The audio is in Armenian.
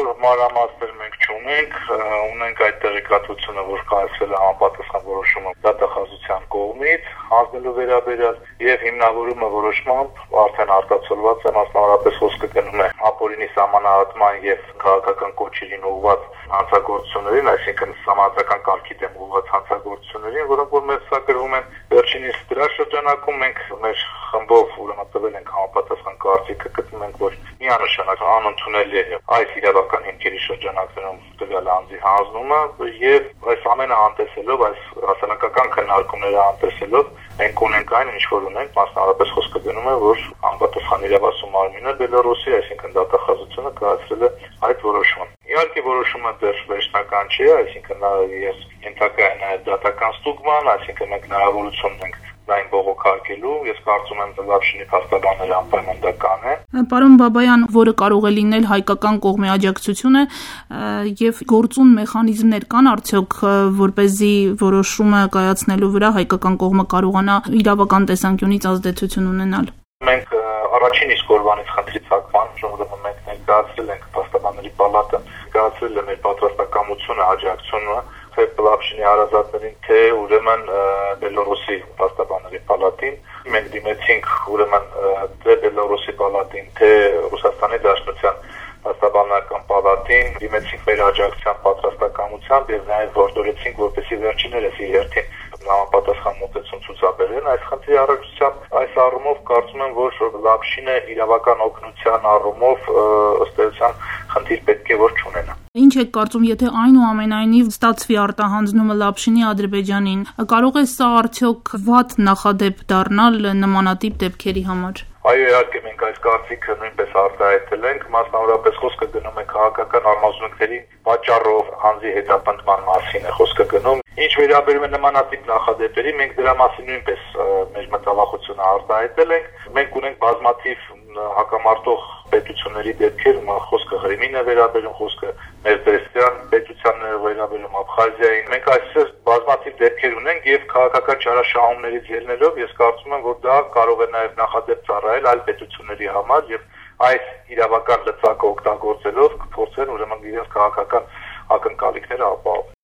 մանրամասներ մենք չունենք, ունենք այդ տեղեկատվությունը, որ կայացել է համապատասխան որոշումը դատախազության կողմից հանձնելու վերաբերյալ եւ հիմնավորումը որոշմամբ արդեն արտացոլված է, մասնավորապես խոսքը գնում է ապօրինի սահմանահատման եւ քաղաքական կոչերին ուղղված հանցագործություններին, այսինքն համապատասխան կարգի դեմ ուղղված հանցագործություններին, որոնք որ մեզ սակրվում են վերջինիս դրա շրջանակում մենք մեր խմբով ուրեմն տվել ենք համապատասխան կարծիքը, գտնում ենք, որ միանշանակ անընդունելի է այս իրավական հիմքերի շրջանակներում տվյալ անձի հանձնումը եւ այս ամենը անտեսելով, այս հասարակական քննարկումները անտեսելով մենք ունենք այն, ինչ որ ունենք, մասնավորապես խոսքը գնում է, որ անպատասխան իրավասու մարմինը Բելարուսի, այսինքն դատախազությունը կայացրել է այդ որոշումը։ Իհարկե որոշումը դեռ վերջնական չի, այսինքն ես ենթակա է նաև դատական ստուգման, այսինքն մենք հնարավորություն ունենք լայն բողոքարկելու, ես կարծում եմ Լավշինի փաստաբանները անպայմանական են։ Պարոն Բաբայան, որը կարող է լինել հայկական կողմի աջակցությունը եւ գործուն մեխանիզմներ կան արդյոք, որպեսզի որոշումը կայացնելու վրա հայկական կողմը կարողանա իրավական տեսանկյունից ազդեցություն ունենալ։ Մենք առաջին իսկ օրվանից խնդրի ցակման ժողովուրդը մենք ներկայացրել ենք փաստաբանների պալատը, ներկայացրել է մեր պատրաստակամությունը, աջակցությունը թե Լավշինի հարազատներին, թե ուրեմն Բելարուսի փաստաբանների պալատին։ Մենք դիմեցինք ուրեմն թե Բելարուսի պալատին, թե Ռուսաստանի Դաշնության փաստաբանական պալատին, դիմեցինք մեր աջակցության պատրաստակամությամբ եւ նաեւ որդորեցինք, որպեսզի վերջիններս իր հերթին համապատասխան մոտեցում ցուցաբերեն այս խնդրի առնչությամբ։ Այս առումով կարծում եմ, որ Լավշինը իրավական օգնության առումով ըստ էության խնդիր պետք է որ չունենա։ Ինչ եք կարծում, եթե այնուամենայնիվ ստացվի արտահանձնումը Լավշինի Ադրբեջանին, կարող է սա արդյոք վատ նախադեպ դառնալ նմանատիպ դեպքերի համար։ Այո, իհարկե մենք այս կարծիքը նույնպես արտահայտել ենք, մասնավորապես խոսքը գնում է քաղաքական արմազունքների պատճառով անձի հետապնդման մասին է խոսքը գնում։ Ինչ վերաբերում է նմանատիպ նախադեպերի, մենք դրա մասին նույնպես մեր մտավախությունը արտահայտել ենք։ Մենք ունենք բազմաթիվ հակամարտող պետությունների դեպքեր, խոսքը Ղրիմին է վերաբերում, խոսքը Ներդրեստյան պետությանն է վերաբերում, Աբխազիային։ Մենք այսպես բազմաթիվ դեպքեր ունենք եւ քաղաքական չարաշահումներից ելնելով ես կարծում եմ, որ դա կարող է նաեւ նախադեպ ծառայել այլ պետությունների համար եւ այս իրավական լծակը օգտագործելով փորձեն ուրեմն իրենց քաղաքական ակնկալիքները ապահովել։